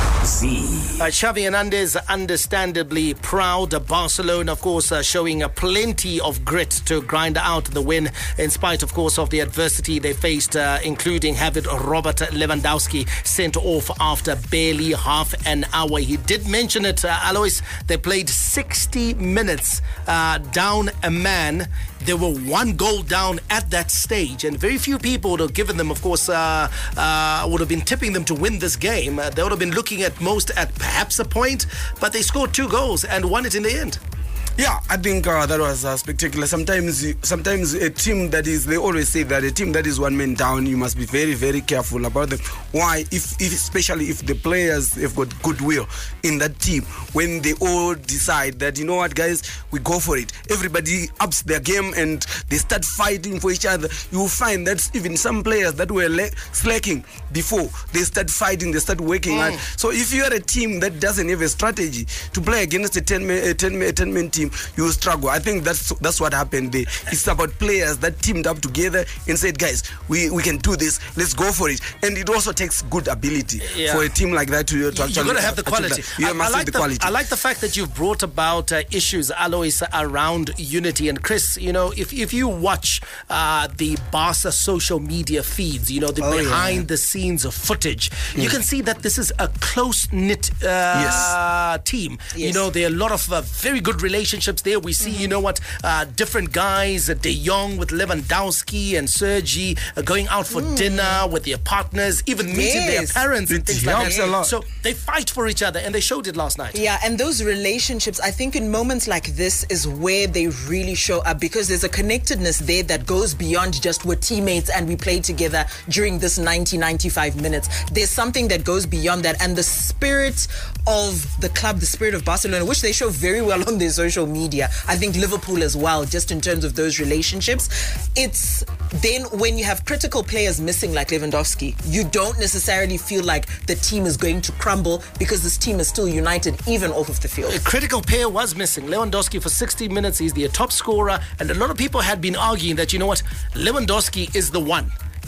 Uh, Xavi Hernandez understandably proud. Uh, Barcelona, of course, uh, showing uh, plenty of grit to grind out the win in spite, of course, of the adversity they faced, uh, including having Robert Lewandowski sent off after barely half an hour. He did mention it, uh, Alois. They played sixty minutes uh, down a man. They were one goal down at that stage, and very few people would have given them, of course, uh, uh, would have been tipping them to win this game. Uh, they would have been looking at most at perhaps a point, but they scored two goals and won it in the end. Yeah, I think uh, that was uh, spectacular. Sometimes, sometimes a team that is, they always say that a team that is one man down, you must be very, very careful about them. Why? If, if especially if the players have got goodwill in that team, when they all decide that, you know what, guys, we go for it. Everybody ups their game and they start fighting for each other. You will find that even some players that were le- slacking before, they start fighting, they start working Mm. hard. So if you are a team that doesn't have a strategy to play against a ten-man, a ten-man, a ten-man team, you will struggle. I think that's that's what happened there. It's about players that teamed up together and said, guys, we, we can do this. Let's go for it. And it also takes good ability Yeah. for a team like that to, to actually... You've got to have the achieve quality. that. You I, must I like have the the, quality. I like the fact that you've brought about uh, issues, Alois, around unity. And Chris, you know, if, if you watch uh, the Barca social media feeds, you know, the Oh, yeah. behind the scenes of footage, you Yes. can see that this is a close-knit uh, Yes. team. You Yes. know, there are a lot of uh, very good relationships there. We see, you know what, uh, different guys, uh, De Jong with Lewandowski and Sergi uh, going out for dinner with their partners, even meeting their Yes. parents and It things like helps that. a lot. So they fight for each other, and they showed it last night. Yeah, and those relationships, I think in moments like this is where they really show up, because there's a connectedness there that goes beyond just we're teammates and we played together during this ninety, ninety-five minutes. There's something that goes beyond that, and the spirit of the club, the spirit of Barcelona, which they show very well on their social media. I think Liverpool as well, just in terms of those relationships. It's then when you have critical players missing like Lewandowski, you don't necessarily feel like the team is going to crumble, because this team is still united even off of the field. A critical player was missing. Lewandowski for sixty minutes, he's the top scorer, and a lot of people had been arguing that, you know what, Lewandowski is the one.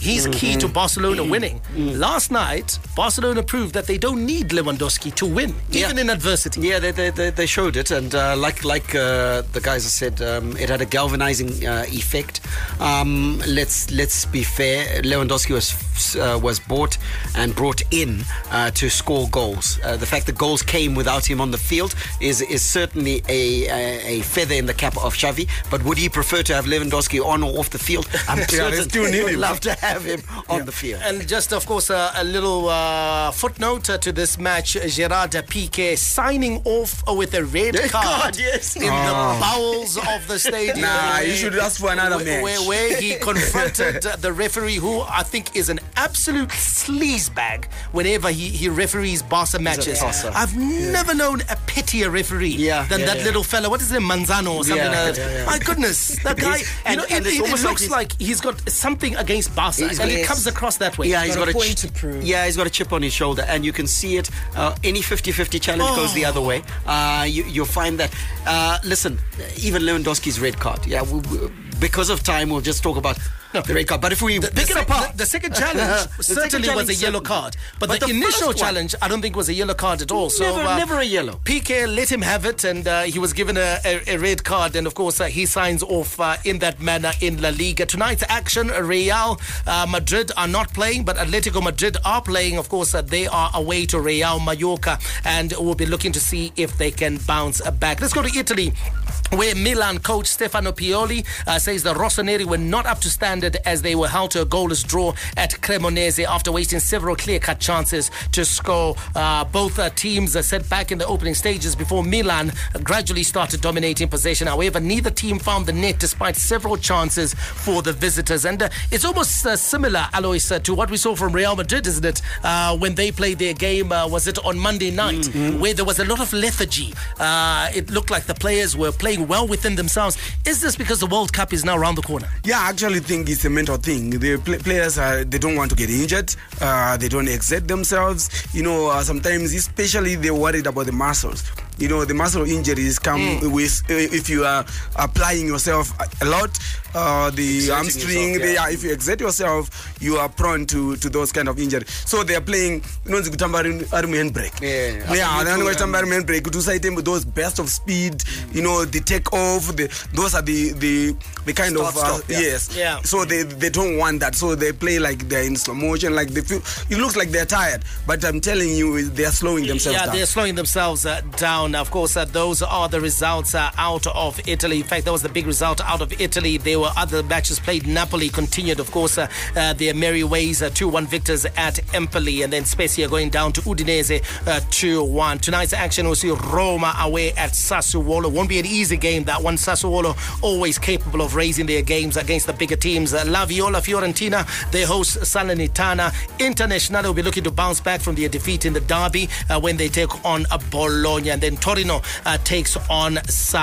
He's Mm-hmm. key to Barcelona winning. Last night, Barcelona proved that they don't need Lewandowski to win, even Yeah. in adversity. Yeah, they they, they, they showed it, and uh, like like uh, the guys have said, um, it had a galvanizing uh, effect. Um, let's let's be fair. Lewandowski was uh, was bought and brought in uh, to score goals. Uh, the fact that goals came without him on the field is is certainly a, a a feather in the cap of Xavi. But would he prefer to have Lewandowski on or off the field? I'm Yeah, certain they still he need would him. love to have him on the field. And just, of course, uh, a little uh, footnote uh, to this match: Gerard Piqué signing off uh, with a red Red card card, yes. in Oh. the bowels of the stadium. Nah, where- you should ask for another where, match. Where, where he confronted uh, the referee, who I think is an absolute sleazebag whenever he, he referees Barca matches. tosser. I've never known a pettier referee Yeah, than yeah, that yeah. little fella. What is his name? Manzano or something Yeah, like that. yeah, yeah. My goodness, that guy, you And- know, and it, it's it, it almost like looks he's- like he's got something against Barca, He's and got- it comes across that way. Yeah, he's got, a a, point ch- to prove. Yeah, he's got a chip on his shoulder, and you can see it. Uh, any fifty-fifty challenge Oh. goes the other way. Uh, you, you'll find that. Uh, listen, even Lewandowski's red card. Yeah, we, we, because of time, we'll just talk about No. the red card. But if we The, pick the it sec- apart, the, the second challenge The second certainly was challenge a yellow certainly. card, but, But the, the initial first one- challenge I don't think was a yellow card at all. So Never- uh, never a yellow. Piqué let him have it, and uh, he was given a, a, a red card, and of course uh, he signs off uh, in that manner in La Liga. Tonight's action: Real uh, Madrid are not playing, but Atletico Madrid are playing. Of course, uh, they are away to Real Mallorca, and we'll be looking to see if they can bounce back. Let's go to Italy, where Milan coach Stefano Pioli uh, says the Rossoneri were not up to standard as they were held to a goalless draw at Cremonese after wasting several clear-cut chances to score. Uh, both uh, teams uh, set back in the opening stages before Milan gradually started dominating possession. However, neither team found the net despite several chances for the visitors. And uh, it's almost uh, similar, Alois, uh, to what we saw from Real Madrid, isn't it? Uh, when they played their game, uh, was it on Monday night, mm-hmm. where there was a lot of lethargy. Uh, it looked like the players were playing well within themselves. Is this because the World Cup is now around the corner? Yeah, I actually think it's a mental thing. The pl- players, are, they don't want to get injured. Uh, they don't exert themselves. You know, uh, sometimes, especially, they're worried about the muscles. You know, the muscle injuries come Mm. with uh, if you are applying yourself a lot. Uh, the Exerting hamstring, yourself, they yeah. are, if you exert yourself, you are prone to, to those kind of injuries. So they are playing, you know, handbrake. Yeah, yeah, then after you do, um, handbrake. To say them with those bursts of speed, you know, the take off. The, those are the the the kind Start, of uh, stop, yeah. yes. Yeah. So they they don't want that. So they play like they're in slow motion. Like they feel. It looks like they're tired, but I'm telling you, they are slowing themselves yeah, down. they're slowing themselves uh, down. Of course, uh, those are the results uh, out of Italy. In fact, that was the big result out of Italy. There were other matches played. Napoli continued, of course, uh, uh, their merry ways, uh, two one victors at Empoli, and then Spezia going down to Udinese uh, two one. Tonight's action will see Roma away at Sassuolo. Won't be an easy game, that one. Sassuolo always capable of raising their games against the bigger teams. Uh, La Viola Fiorentina, they host Salernitana. Internazionale will be looking to bounce back from their defeat in the derby uh, when they take on uh, Bologna, and then Torino uh, takes on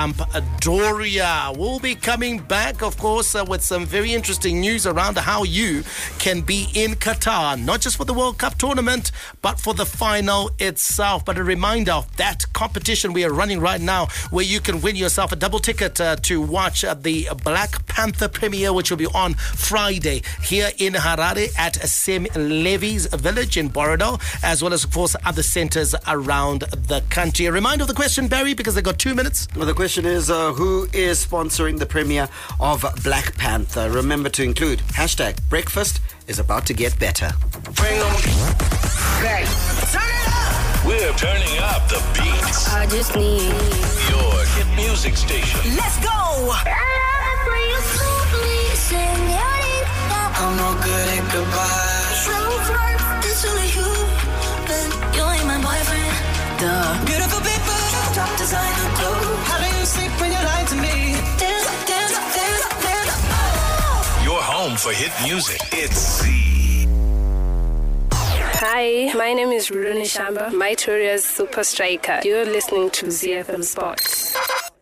Sampdoria. We'll be coming back, of course, uh, with some very interesting news around how you can be in Qatar, not just for the World Cup tournament, but for the final itself. But a reminder of that competition we are running right now, where you can win yourself a double ticket uh, to watch uh, the Black Panther premiere, which will be on Friday here in Harare at Sem Levy's Village in Borodale, as well as, of course, other centers around the country. A reminder of the question, Barry, because they got two minutes. Well, the question is, uh, who is sponsoring the premiere of Black Panther? Remember to include hashtag breakfast is about to get better. Bring them back. Turn it up. We're turning up the beats. I just need Your hit music station. Let's go. I'm no good at goodbye. It's only you, but you ain't my boyfriend. Duh. Beautiful people, top designer clothes. How do you sleep when you lie to me? There's, there's, there's, there's, oh. Your home for hit music. It's Z. Hi, my name is Rudoni Shamba, my Toria's Super Striker. You're listening to Z F M Sports.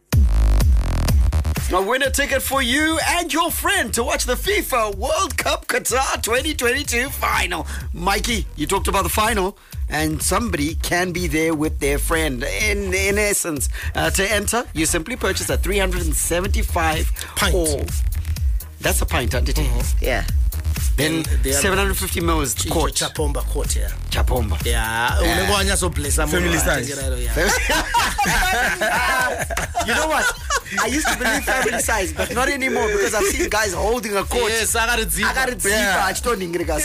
Now win a ticket for you and your friend to watch the FIFA World Cup Qatar twenty twenty-two final. Mikey, you talked about the final, and somebody can be there with their friend. In in essence, uh, to enter, you simply purchase a three hundred seventy-five pint. Or, that's a pint, isn't it? Mm-hmm. Yeah. Then the seven hundred fifty mil is Chicho court. Chapomba court, yeah. Chapomba. Yeah. Yeah. Family size. You know what? I used to believe family size, but not anymore because I've seen guys holding a court. Yes, I got it I got it Yeah. I don't think it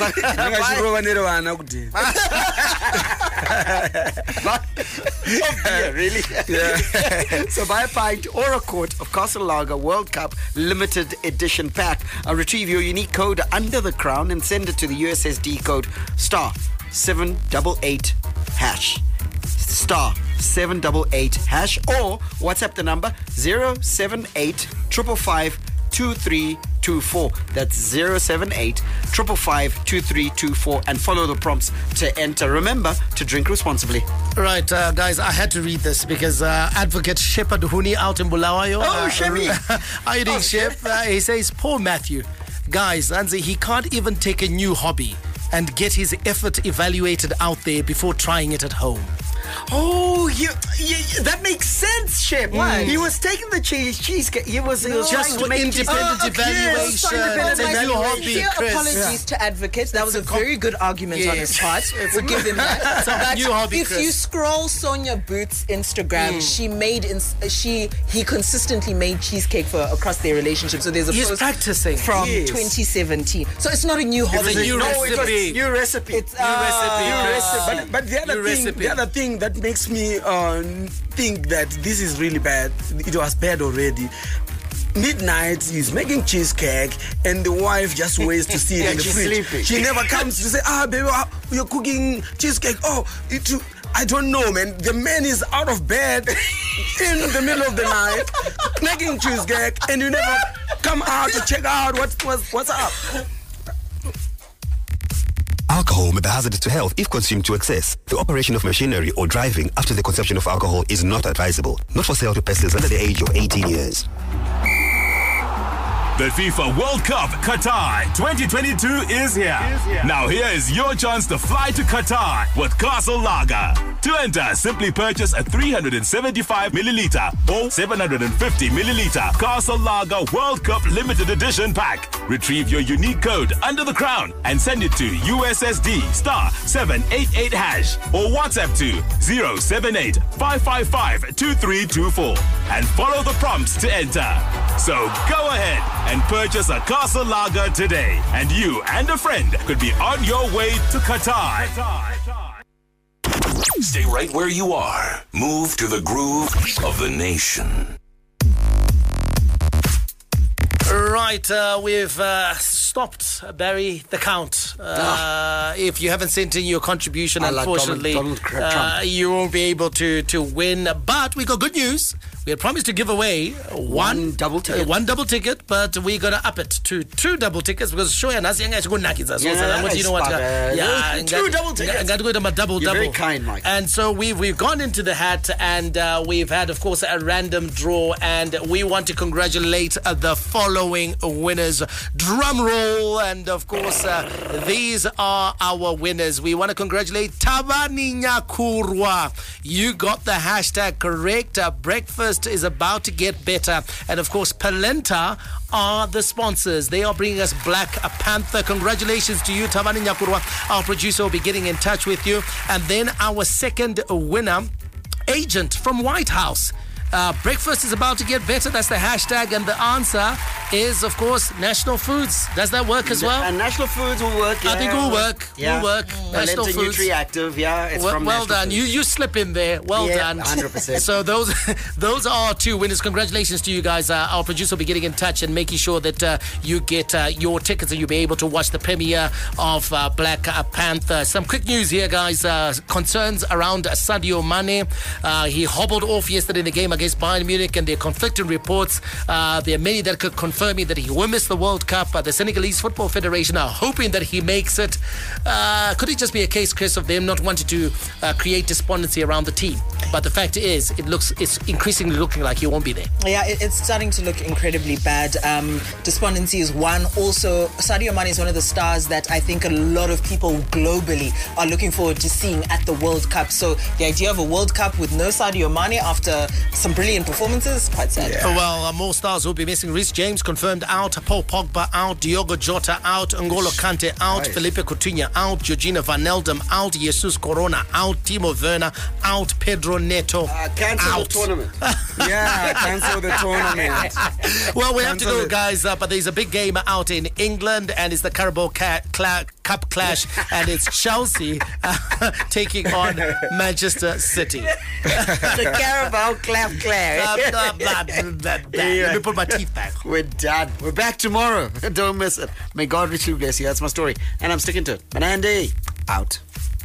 Yeah, really? Yeah. So buy a pint or a quart of Castle Lager World Cup limited edition pack. Uh, retrieve your unique code under the crown and send it to the U S S D code star seven eight eight hash. Star seven eight eight hash, or WhatsApp the number zero seven eight five five two three two four. That's zero seven eight five five two three two four, and follow the prompts to enter. Remember to drink responsibly. Right, uh, guys, I had to read this because uh, Advocate Shepard Huni out in Bulawayo. Oh, uh, Shemi. How you doing, Shep? Uh, he says, poor Matthew. Guys, Anzi, he can't even take a new hobby and get his effort evaluated out there before trying it at home. Oh, you, you, you- that makes sense, Shep. Why? He was taking the cheese cheesecake. He was, he was Just trying for to make it independent Oh, okay. evaluation. Independent It's a new evaluation. hobby, Sincere Chris. apologies to Advocate. That was a very good argument on his Yes. part. We'll give him that. It's a But new hobby, if Chris. you scroll Sonia Booth's Instagram, she made ins- she he consistently made cheesecake for across their relationship. So there's a He's post practicing. from Yes. twenty seventeen. So it's not a new hobby. a new no, it was recipe. new recipe. It's New uh, recipe. New recipe. But, but the other New thing, recipe. the other thing that makes me uh, think that this is really bad. It was bad already. Midnight, he's making cheesecake, and the wife just waits to see it Yeah, in the she's fridge. sleeping. She never comes to say, "Ah, baby, ah, you're cooking cheesecake." Oh, it. I don't know, man. The man is out of bed in the middle of the night making cheesecake, and you never come out to check out what's what's, what's up. Alcohol may be hazardous to health if consumed to excess. The operation of machinery or driving after the consumption of alcohol is not advisable. Not for sale to persons under the age of eighteen years. The FIFA World Cup Qatar twenty twenty-two is here. Now here is your chance to fly to Qatar with Castle Lager. To enter, simply purchase a three hundred seventy-five milliliter or seven hundred fifty milliliter Castle Lager World Cup limited edition pack. Retrieve your unique code under the crown and send it to U S S D star seven eight eight hash or WhatsApp to zero seven eight five five five two three two four and follow the prompts to enter. So go ahead and purchase a Castle Lager today, and you and a friend could be on your way to Qatar. Stay right where you are. Move to the groove of the nation. Right, uh, we've uh, stopped, Barry, the count. Uh, if you haven't sent in your contribution, I like unfortunately, Donald- Donald uh, Trump. you won't be able to, to win. But we got good news. We had promised to give away one, One double ticket. uh, one double ticket, but we're going to up it to two double tickets because sure, and you know what? Yeah, Yeah, two double tickets. double, You're double. very kind, Mike. And so we've we've gone into the hat, and uh, we've had, of course, a random draw, and we want to congratulate uh, the following winners. Drum roll, and of course, uh, these are our winners. We want to congratulate Tabani Nyakurwa. You got the hashtag correct. Uh, breakfast is about to get better, and of course, Palenta are the sponsors. They are bringing us Black Panther. Congratulations to you, Tabani Nyakurwa. Our producer will be getting in touch with you. And then our second winner, Agent from White House. Uh, breakfast is about to get better. That's the hashtag. And the answer is, of course, National Foods. Does that work as well? And National Foods will work. I think yeah. will work. Yeah. Will work. National Palenta Foods. Nutriactive, yeah. It's well, from well National done. Foods. You you slip in there. Well Yeah, done. one hundred percent. So those those are our two winners. Congratulations to you guys. Uh, our producer will be getting in touch and making sure that uh, you get uh, your tickets and you'll be able to watch the premiere of uh, Black Panther. Some quick news here, guys. Uh, concerns around Sadio Mane. Uh, he hobbled off yesterday in the game against Bayern Munich, and there are conflicting reports. Uh, there are many that could confirm me that he will miss the World Cup. Uh, the Senegalese Football Federation are hoping that he makes it. Uh, could it just be a case, Chris, of them not wanting to uh, create despondency around the team? But the fact is, it looks it's increasingly looking like he won't be there. Yeah, it, it's starting to look incredibly bad. Um, despondency is one. Also, Sadio Mane is one of the stars that I think a lot of people globally are looking forward to seeing at the World Cup. So the idea of a World Cup with no Sadio Mane after some brilliant performances, quite sad. Yeah. Well, uh, more stars will be missing. Reece James confirmed out, Paul Pogba out, Diogo Jota out, N'Golo Kante out, Right. Felipe Coutinho out, Georgina Van Elden out, Jesus Corona out, Timo Werner out, Pedro Neto Uh, cancel out. the tournament. Yeah, cancel the tournament. Well, we have to Cancel go, it. guys, uh, but there's a big game out in England, and it's the Carabao Ca- Cla- Cup clash, and it's Chelsea uh, taking on Manchester City. The Carabao Clap Clap. Blah, blah, blah, blah, blah, blah. Let me put my teeth back. We're done. We're back tomorrow. Don't miss it. May God richly bless you. That's my story. And I'm sticking to it. Manandi, out.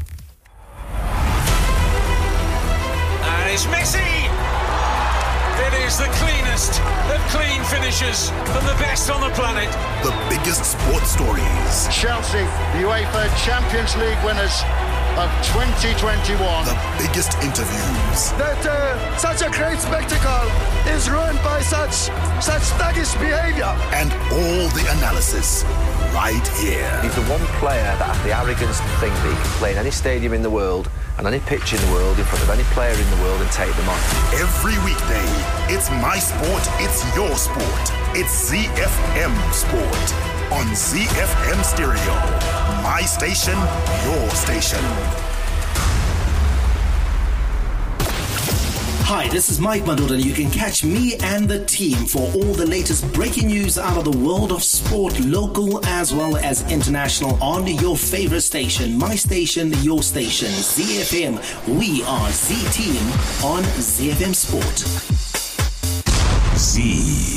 And it's Messi! It is the cleanest of clean finishes from the best on the planet. The biggest sports stories. Chelsea, UEFA Champions League winners of twenty twenty-one. The biggest interviews. That uh, such a great spectacle is ruined by such such thuggish behavior. And all the analysis right here. He's the one player that has the arrogance to think that he can play in any stadium in the world and any pitch in the world in front of any player in the world and take them on. Every weekday, it's my sport, it's your sport. It's Z F M Sport on Z F M Stereo. My station, your station. Hi, this is Mike Madoda, and you can catch me and the team for all the latest breaking news out of the world of sport, local as well as international, on your favorite station, my station, your station, Z F M. We are Z Team on Z F M Sport. Z